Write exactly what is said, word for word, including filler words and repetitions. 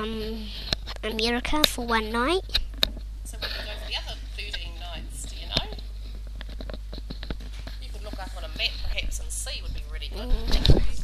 um, America for one night. So we can go for the other thirteen nights, do you know? You could look up on a map perhaps and see, would be really good. Mm.